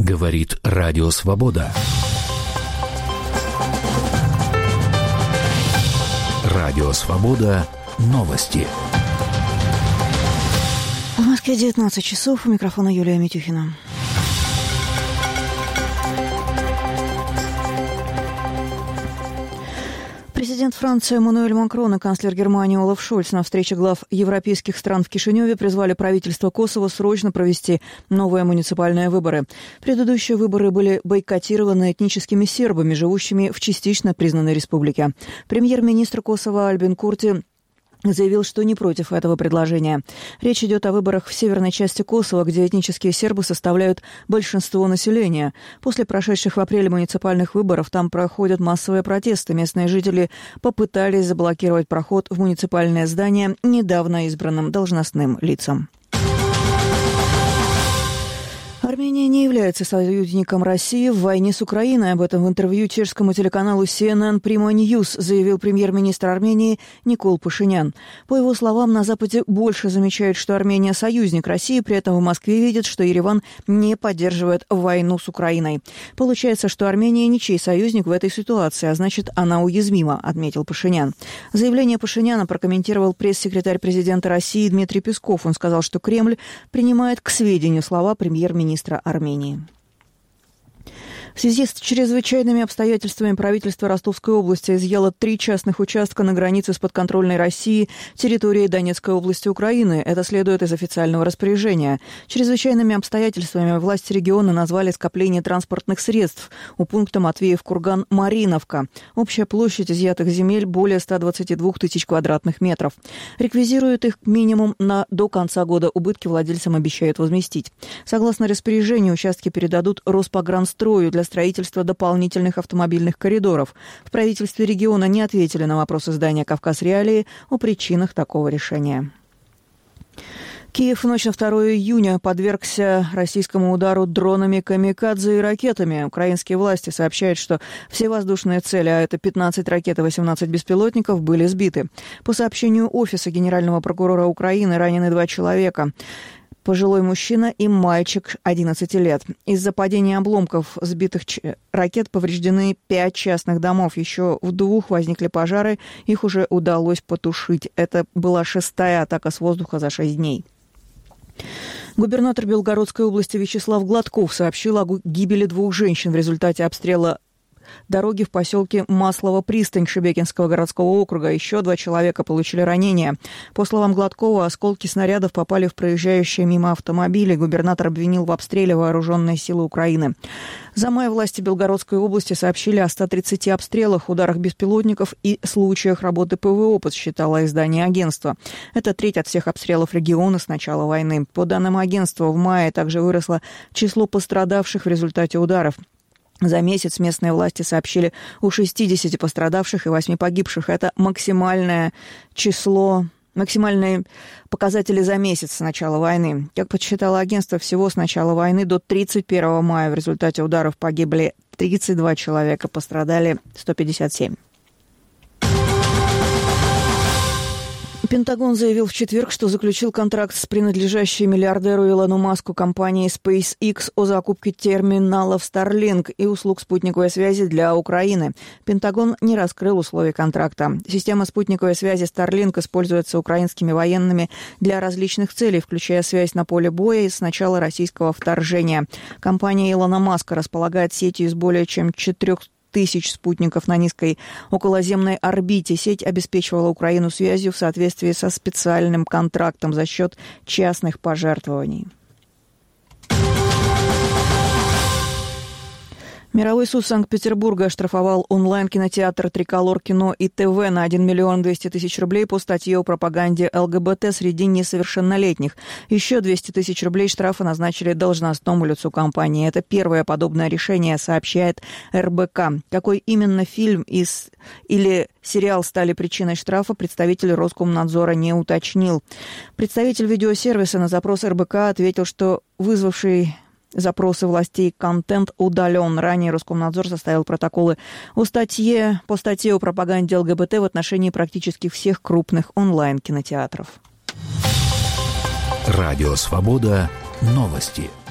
Говорит Радио Свобода. Радио Свобода. Новости. В Москве 19 часов. У микрофона Юлия Митюхина. Президент Франции Эммануэль Макрон и канцлер Германии Олаф Шольц на встрече глав европейских стран в Кишиневе призвали правительство Косово срочно провести новые муниципальные выборы. Предыдущие выборы были бойкотированы этническими сербами, живущими в частично признанной республике. Премьер-министр Косово Альбин Курти заявил, что не против этого предложения. Речь идет о выборах в северной части Косово, где этнические сербы составляют большинство населения. После прошедших в апреле муниципальных выборов там проходят массовые протесты. Местные жители попытались заблокировать проход в муниципальное здание недавно избранным должностным лицам. Армения не является союзником России в войне с Украиной. Об этом в интервью чешскому телеканалу CNN Prima News заявил премьер-министр Армении Никол Пашинян. По его словам, на Западе больше замечают, что Армения союзник России, при этом в Москве видят, что Ереван не поддерживает войну с Украиной. Получается, что Армения ничей союзник в этой ситуации, а значит, она уязвима, отметил Пашинян. Заявление Пашиняна прокомментировал пресс-секретарь президента России Дмитрий Песков. Он сказал, что Кремль принимает к сведению слова премьер-министра Армении. В связи с чрезвычайными обстоятельствами правительство Ростовской области изъяло 3 частных участка на границе с подконтрольной Россией территорией Донецкой области Украины. Это следует из официального распоряжения. Чрезвычайными обстоятельствами власти региона назвали скопление транспортных средств у пункта Матвеев-Курган-Мариновка. Общая площадь изъятых земель более 122 тысяч квадратных метров. Реквизируют их минимум до конца года. Убытки владельцам обещают возместить. Согласно распоряжению, участки передадут Роспогранстрою для строительства дополнительных автомобильных коридоров. В правительстве региона не ответили на вопрос издания «Кавказ Реалии» о причинах такого решения. Киев в ночь на 2 июня подвергся российскому удару дронами камикадзе и ракетами. Украинские власти сообщают, что все воздушные цели, а это 15 ракет и 18 беспилотников, были сбиты. По сообщению Офиса генерального прокурора Украины ранены 2 человека. Пожилой мужчина и мальчик 11 лет. Из-за падения обломков сбитых ракет повреждены 5 частных домов. Еще в 2 возникли пожары, их уже удалось потушить. Это была 6-я атака с воздуха за 6 дней. Губернатор Белгородской области Вячеслав Гладков сообщил о гибели 2 женщин в результате обстрела дороги в поселке Маслово-Пристань Шебекинского городского округа. Еще 2 человека получили ранения. По словам Гладкова, осколки снарядов попали в проезжающие мимо автомобили. Губернатор обвинил в обстреле вооруженные силы Украины. За май власти Белгородской области сообщили о 130 обстрелах, ударах беспилотников и случаях работы ПВО, подсчитало издание агентства. Это треть от всех обстрелов региона с начала войны. По данным агентства, в мае также выросло число пострадавших в результате ударов. За месяц местные власти сообщили о 60 пострадавших и 8 погибших. Это максимальные показатели за месяц с начала войны. Как подсчитало агентство, всего с начала войны до 31 мая в результате ударов погибли 32 человека, пострадали 157. Пентагон заявил в четверг, что заключил контракт с принадлежащей миллиардеру Илону Маску компанией SpaceX о закупке терминалов Starlink и услуг спутниковой связи для Украины. Пентагон не раскрыл условий контракта. Система спутниковой связи Starlink используется украинскими военными для различных целей, включая связь на поле боя и с начала российского вторжения. Компания Илона Маска располагает сетью из более чем 4000 спутников на низкой околоземной орбите. Сеть обеспечивала Украину связью в соответствии со специальным контрактом за счет частных пожертвований. Мировой суд Санкт-Петербурга оштрафовал онлайн-кинотеатр «Триколор Кино» и ТВ на 1 миллион 200 тысяч рублей по статье о пропаганде ЛГБТ среди несовершеннолетних. Еще 200 тысяч рублей штрафа назначили должностному лицу компании. Это первое подобное решение, сообщает РБК. Какой именно фильм или сериал стали причиной штрафа, представитель Роскомнадзора не уточнил. Представитель видеосервиса на запрос РБК ответил, что вызвавший запросы властей контент удален. Ранее Роскомнадзор составил протоколы по статье о пропаганде ЛГБТ в отношении практически всех крупных онлайн-кинотеатров. Радио «Свобода». Новости.